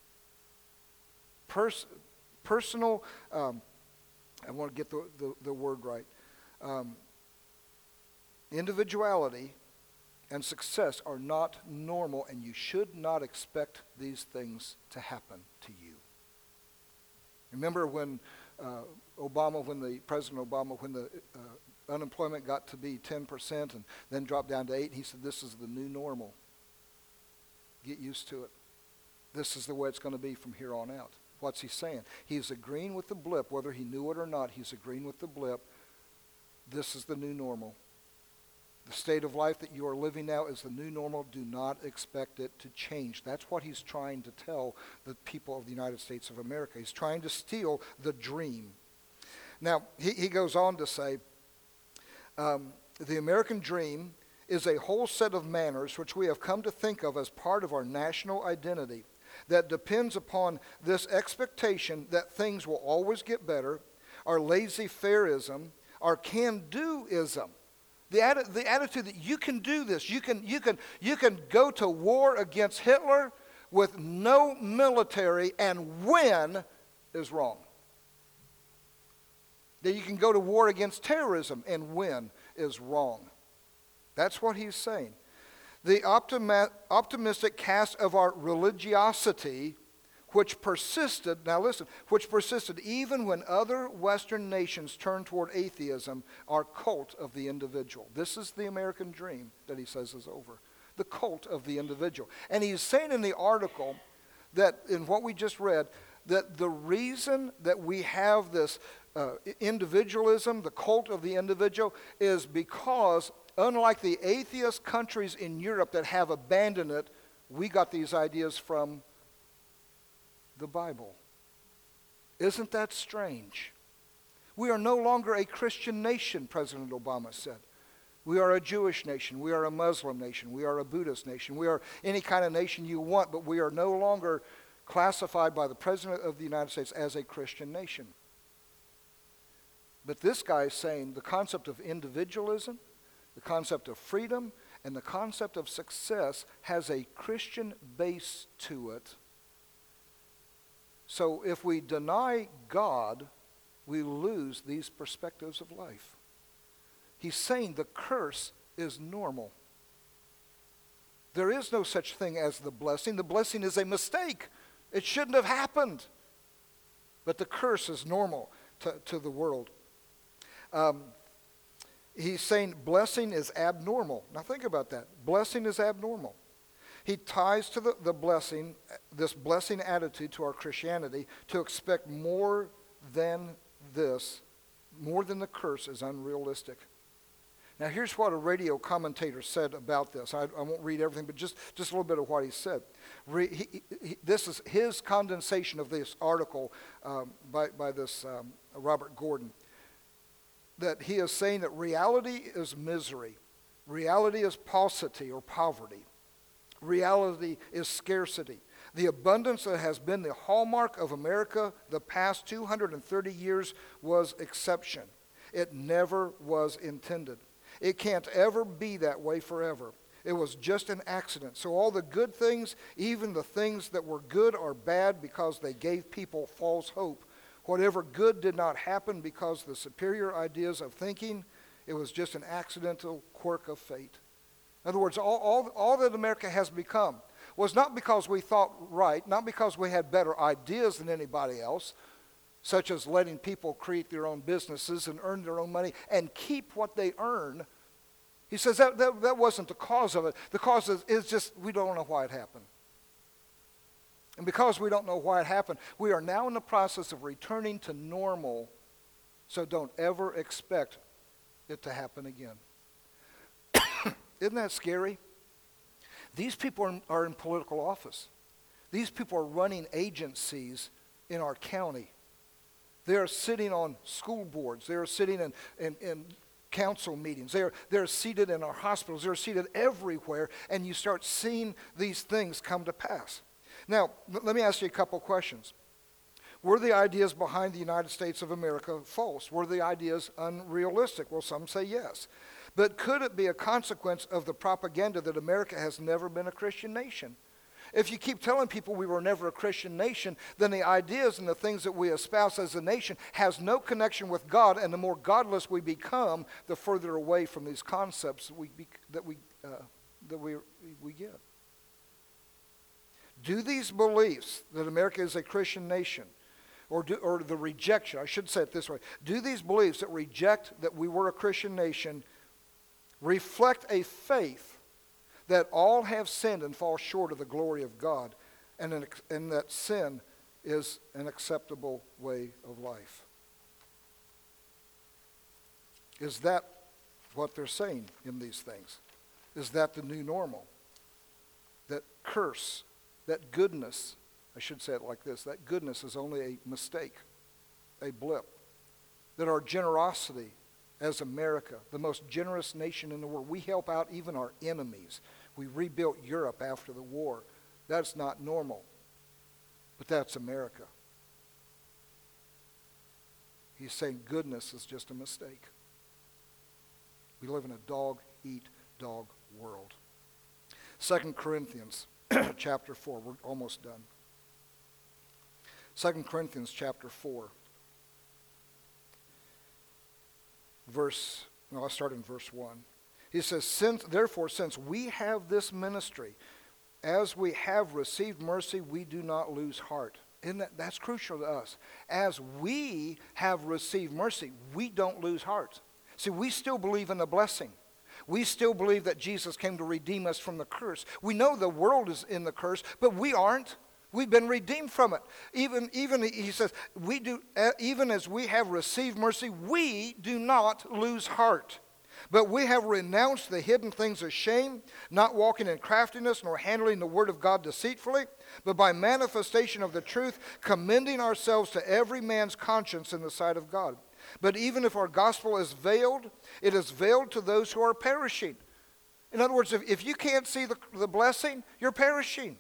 Pers- personal, um, I want to get the, the, the word right. Um, individuality and success are not normal, and you should not expect these things to happen to you. Remember when uh, Obama, when the President Obama, when the uh, unemployment got to be ten percent and then dropped down to eight, he said, "This is the new normal. Get used to it. This is the way it's going to be from here on out." What's he saying? He's agreeing with the blip, whether he knew it or not. He's agreeing with the blip. This is the new normal. The state of life that you are living now is the new normal. Do not expect it to change. That's what he's trying to tell the people of the United States of America. He's trying to steal the dream. Now, he, he goes on to say, um, the American dream is a whole set of manners which we have come to think of as part of our national identity that depends upon this expectation that things will always get better, our laissez-faireism, our can-do-ism. The, atti- the attitude that you can do this, you can, you, can, you can go to war against Hitler with no military and win is wrong. That you can go to war against terrorism and win is wrong. That's what he's saying. The optimi- optimistic cast of our religiosity, which persisted, now listen, which persisted even when other Western nations turned toward atheism, our cult of the individual. This is the American dream that he says is over. The cult of the individual. And he's saying in the article that, in what we just read, that the reason that we have this uh, individualism, the cult of the individual, is because, unlike the atheist countries in Europe that have abandoned it, we got these ideas from the Bible. Isn't that strange? We are no longer a Christian nation, President Obama said. We are a Jewish nation. We are a Muslim nation. We are a Buddhist nation. We are any kind of nation you want, but we are no longer classified by the President of the United States as a Christian nation. But this guy is saying the concept of individualism, the concept of freedom, and the concept of success has a Christian base to it. So if we deny God, we lose these perspectives of life. He's saying the curse is normal. There is no such thing as the blessing. The blessing is a mistake. It shouldn't have happened. But the curse is normal to, to the world. Um, he's saying blessing is abnormal. Now think about that. Blessing is abnormal. He ties to the, the blessing, this blessing attitude to our Christianity, to expect more than this, more than the curse is unrealistic. Now here's what a radio commentator said about this. I, I won't read everything, but just, just a little bit of what he said. Re, he, he, this is his condensation of this article um, by, by this um, Robert Gordon. That he is saying that reality is misery. Reality is paucity or poverty. Reality is scarcity. The abundance that has been the hallmark of America the past two hundred thirty years was exception. It never was intended. It can't ever be that way forever. It was just an accident. So all the good things, even the things that were good, are bad because they gave people false hope. Whatever good did not happen because the superior ideas of thinking, it was just an accidental quirk of fate. In other words, all, all, all that America has become was not because we thought right, not because we had better ideas than anybody else, such as letting people create their own businesses and earn their own money and keep what they earn. He says that, that, that wasn't the cause of it. The cause is, is just we don't know why it happened. And because we don't know why it happened, we are now in the process of returning to normal, so don't ever expect it to happen again. Isn't that scary? These people are, are in political office. These people are running agencies in our county. They are sitting on school boards. They are sitting in, in, in council meetings. They are, they're seated in our hospitals. They're seated everywhere, and you start seeing these things come to pass. Now, let me ask you a couple questions. Were the ideas behind the United States of America false? Were the ideas unrealistic? Well, some say yes. But could it be a consequence of the propaganda that America has never been a Christian nation? If you keep telling people we were never a Christian nation, then the ideas and the things that we espouse as a nation has no connection with God, and the more godless we become, the further away from these concepts that we be, that we uh, that we we get. Do these beliefs that America is a Christian nation, or do, or the rejection, I should say it this way, do these beliefs that reject that we were a Christian nation reflect a faith that all have sinned and fall short of the glory of God, and, an, and that sin is an acceptable way of life? Is that what they're saying in these things? Is that the new normal? That curse, that goodness, I should say it like this, that goodness is only a mistake, a blip. That our generosity as America, the most generous nation in the world, we help out even our enemies. We rebuilt Europe after the war. That's not normal, but that's America. He's saying goodness is just a mistake. We live in a dog-eat-dog world. Second Corinthians chapter four. We're almost done. Second Corinthians chapter four. Verse, no, I'll start in verse one. He says, since, therefore, since we have this ministry, as we have received mercy, we do not lose heart. Isn't that, that's crucial to us. As we have received mercy, we don't lose heart. See, we still believe in the blessing. We still believe that Jesus came to redeem us from the curse. We know the world is in the curse, but we aren't. We've been redeemed from it. Even, even he says, we do, even as we have received mercy, we do not lose heart. But we have renounced the hidden things of shame, not walking in craftiness, nor handling the word of God deceitfully, but by manifestation of the truth, commending ourselves to every man's conscience in the sight of God. But even if our gospel is veiled, it is veiled to those who are perishing. In other words, if, if you can't see the, the blessing, you're perishing.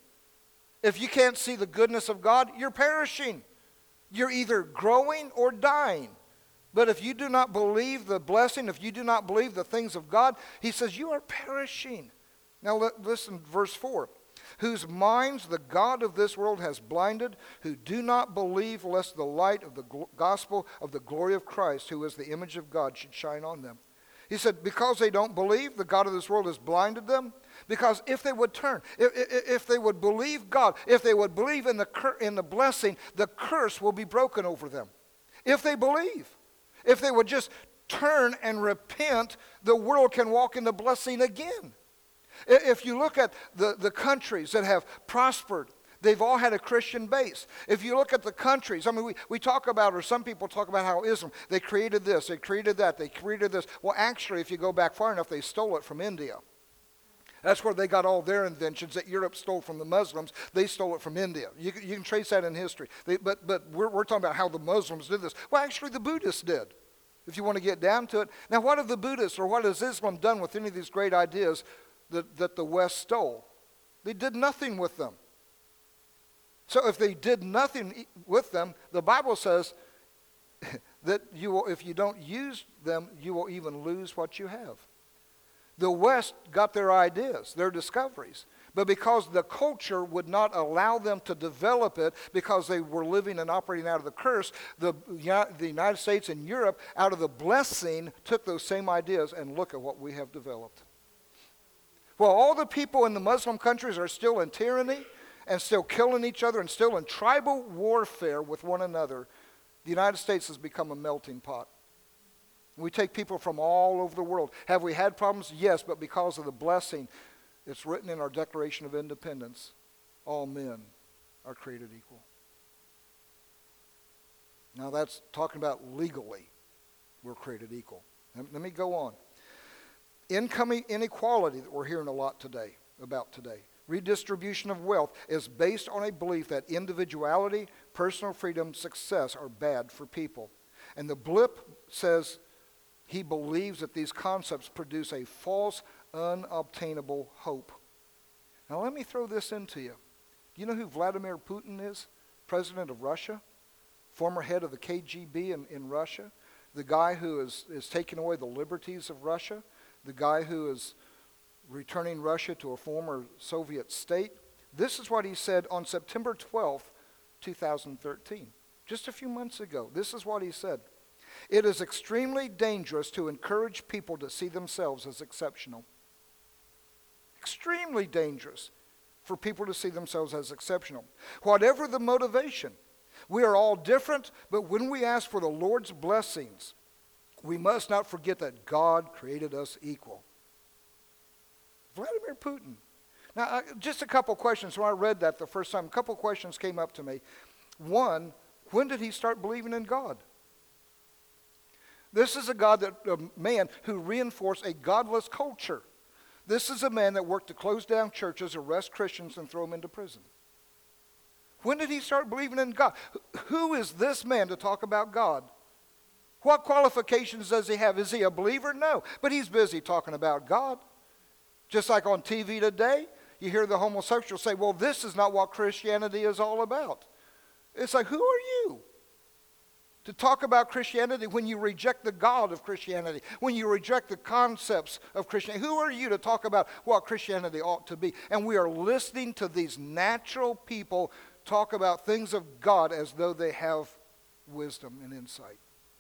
If you can't see the goodness of God, you're perishing. You're either growing or dying. But if you do not believe the blessing, if you do not believe the things of God, he says you are perishing. Now let, listen, verse four. Whose minds the God of this world has blinded, who do not believe lest the light of the gl- gospel of the glory of Christ, who is the image of God, should shine on them. He said, because they don't believe, the God of this world has blinded them. Because if they would turn, if, if, if they would believe God, if they would believe in the, cur- in the blessing, the curse will be broken over them. If they believe. If they would just turn and repent, the world can walk in the blessing again. If you look at the, the countries that have prospered, they've all had a Christian base. If you look at the countries, I mean, we, we talk about, or some people talk about how Islam, they created this, they created that, they created this. Well, actually, if you go back far enough, they stole it from India. That's where they got all their inventions that Europe stole from the Muslims. They stole it from India. You, you can trace that in history. They, but but we're, we're talking about how the Muslims did this. Well, actually, the Buddhists did, if you want to get down to it. Now, what have the Buddhists or what has Islam done with any of these great ideas that, that the West stole? They did nothing with them. So if they did nothing with them, the Bible says that you will, if you don't use them, you will even lose what you have. The West got their ideas, their discoveries, but because the culture would not allow them to develop it because they were living and operating out of the curse, the, the United States and Europe, out of the blessing, took those same ideas, and look at what we have developed. Well, all the people in the Muslim countries are still in tyranny and still killing each other and still in tribal warfare with one another. The United States has become a melting pot. We take people from all over the world. Have we had problems? Yes, but because of the blessing, it's written in our Declaration of Independence, all men are created equal. Now that's talking about legally, we're created equal. Let me go on. Income inequality that we're hearing a lot today, about today. Redistribution of wealth is based on a belief that individuality, personal freedom, success are bad for people. And the blip says he believes that these concepts produce a false, unobtainable hope. Now let me throw this into you. Do you know who Vladimir Putin is? President of Russia? Former head of the K G B in, in Russia? The guy who is, is taking away the liberties of Russia? The guy who is returning Russia to a former Soviet state? This is what he said on September twelfth, two thousand thirteen. Just a few months ago. This is what he said. It is extremely dangerous to encourage people to see themselves as exceptional. Extremely dangerous for people to see themselves as exceptional. Whatever the motivation, we are all different, but when we ask for the Lord's blessings, we must not forget that God created us equal. Vladimir Putin. Now, I, just a couple questions. When I read that the first time, a couple questions came up to me. One, when did he start believing in God? This is a God that a man who reinforced a godless culture. This is a man that worked to close down churches, arrest Christians, and throw them into prison. When did he start believing in God? Who is this man to talk about God? What qualifications does he have? Is he a believer? No. But he's busy talking about God. Just like on T V today, you hear the homosexuals say, well, this is not what Christianity is all about. It's like, who are you to talk about Christianity when you reject the God of Christianity, when you reject the concepts of Christianity? Who are you to talk about what Christianity ought to be? And we are listening to these natural people talk about things of God as though they have wisdom and insight.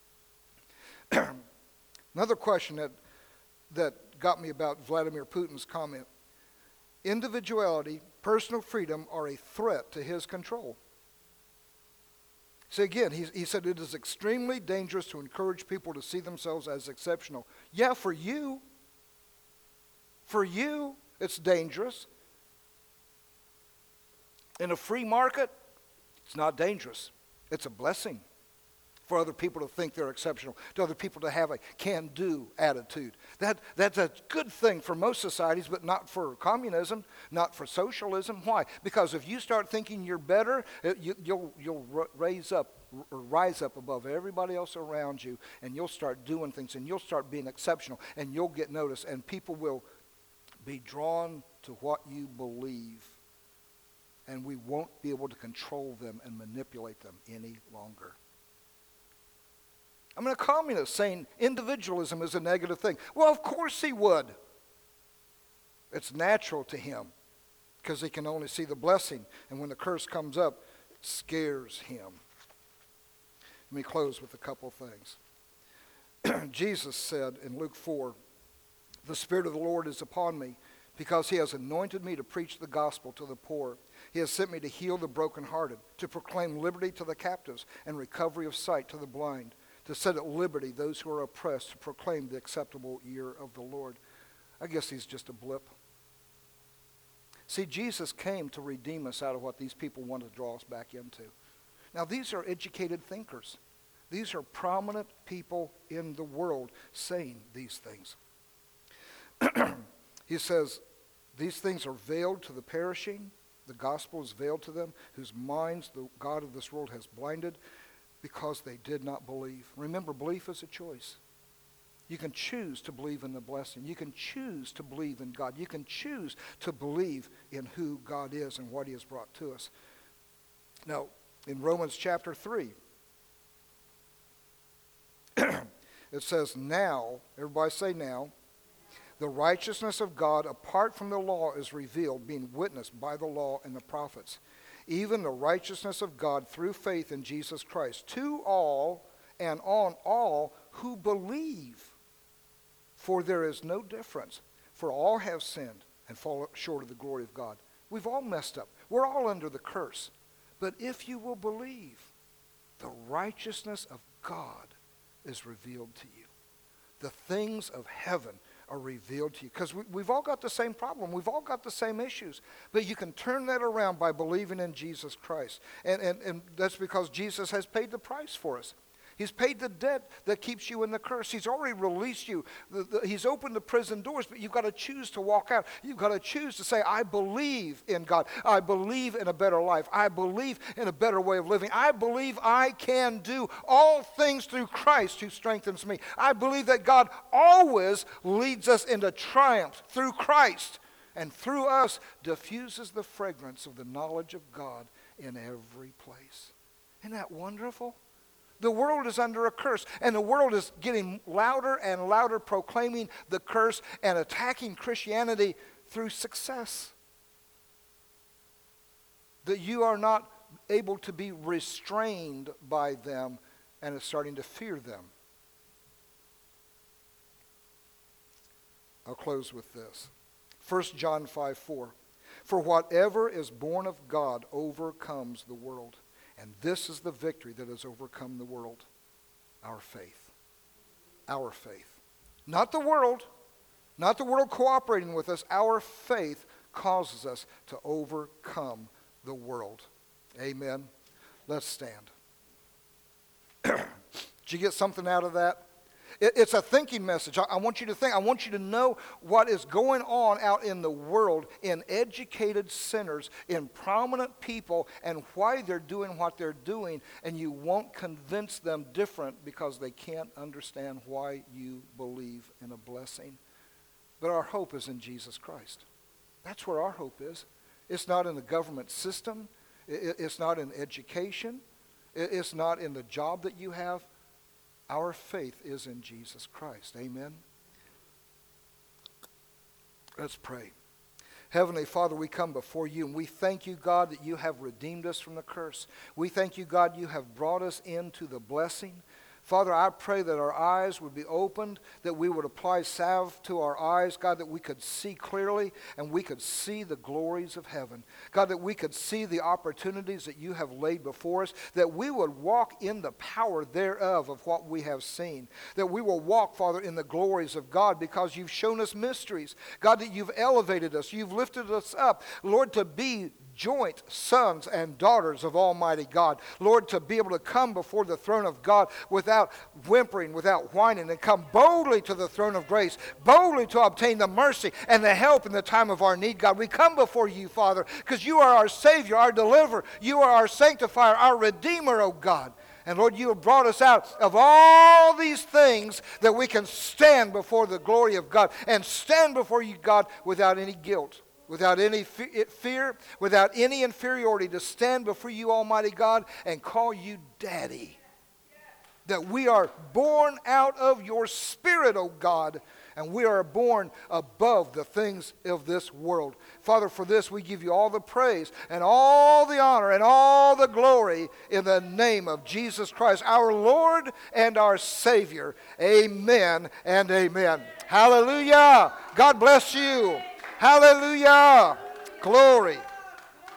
Another question that, that got me about Vladimir Putin's comment. Individuality, personal freedom are a threat to his control. So again, he, he said it is extremely dangerous to encourage people to see themselves as exceptional. Yeah, for you. For you, it's dangerous. In a free market, it's not dangerous. It's a blessing for other people to think they're exceptional, to other people to have a can-do attitude. That, that's a good thing for most societies, but not for communism, not for socialism. Why? Because if you start thinking you're better, it, you, you'll, you'll raise up, or rise up above everybody else around you, and you'll start doing things, and you'll start being exceptional, and you'll get noticed, and people will be drawn to what you believe, and we won't be able to control them and manipulate them any longer. I mean, a communist saying individualism is a negative thing. Well, of course he would. It's natural to him because he can only see the blessing. And when the curse comes up, it scares him. Let me close with a couple things. Jesus said in Luke four, the Spirit of the Lord is upon me because he has anointed me to preach the gospel to the poor. He has sent me to heal the brokenhearted, to proclaim liberty to the captives and recovery of sight to the blind, to set at liberty those who are oppressed, to proclaim the acceptable year of the Lord. I guess he's just a blip. See, Jesus came to redeem us out of what these people want to draw us back into. Now, these are educated thinkers. These are prominent people in the world saying these things. He says, these things are veiled to the perishing. The gospel is veiled to them, whose minds the God of this world has blinded, because they did not believe. Remember, belief is a choice. You can choose to believe in the blessing. You can choose to believe in God. You can choose to believe in who God is and what he has brought to us. Now, in Romans chapter three, it says, now, everybody say now, the righteousness of God apart from the law is revealed, being witnessed by the law and the prophets. Even the righteousness of God through faith in Jesus Christ, to all and on all who believe. For there is no difference, for all have sinned and fall short of the glory of God. We've all messed up. We're all under the curse. But if you will believe, the righteousness of God is revealed to you. The things of heaven are revealed to you. Because we, we've all got the same problem. We've all got the same issues. But you can turn that around by believing in Jesus Christ. And, and, and that's because Jesus has paid the price for us. He's paid the debt that keeps you in the curse. He's already released you. The, the, he's opened the prison doors, but you've got to choose to walk out. You've got to choose to say, I believe in God. I believe in a better life. I believe in a better way of living. I believe I can do all things through Christ who strengthens me. I believe that God always leads us into triumph through Christ, and through us diffuses the fragrance of the knowledge of God in every place. Isn't that wonderful? The world is under a curse, and the world is getting louder and louder proclaiming the curse and attacking Christianity through success. that you are not able to be restrained by them and is starting to fear them. I'll close with this. First John five four. For whatever is born of God overcomes the world. And this is the victory that has overcome the world. Our faith. Our faith. Not the world. Not the world cooperating with us. Our faith causes us to overcome the world. Amen. Let's stand. Did you get something out of that? It, it's a thinking message. I, I want you to think. I want you to know what is going on out in the world in educated sinners, in prominent people, and why they're doing what they're doing. And you won't convince them different because they can't understand why you believe in a blessing. But our hope is in Jesus Christ. That's where our hope is. It's not in the government system. It's not in education. It's not in the job that you have. Our faith is in Jesus Christ. Amen. Let's pray. Heavenly Father, we come before you and we thank you, God, that you have redeemed us from the curse. We thank you, God, you have brought us into the blessing. Father, I pray that our eyes would be opened, that we would apply salve to our eyes, God, that we could see clearly and we could see the glories of heaven. God, that we could see the opportunities that you have laid before us, that we would walk in the power thereof of what we have seen, that we will walk, Father, in the glories of God because you've shown us mysteries. God, that you've elevated us, you've lifted us up, Lord, to be joint sons and daughters of Almighty God. Lord, to be able to come before the throne of God without whimpering, without whining, and come boldly to the throne of grace, boldly to obtain the mercy and the help in the time of our need, God. We come before you, Father, because you are our Savior, our deliverer. You are our sanctifier, our Redeemer, oh God. And Lord, you have brought us out of all these things that we can stand before the glory of God and stand before you, God, without any guilt, without any fear, without any inferiority, to stand before you, Almighty God, and call you Daddy. That we are born out of your Spirit, O God, and we are born above the things of this world. Father, for this we give you all the praise and all the honor and all the glory in the name of Jesus Christ, our Lord and our Savior. Amen and amen. Hallelujah. God bless you. Hallelujah. Glory.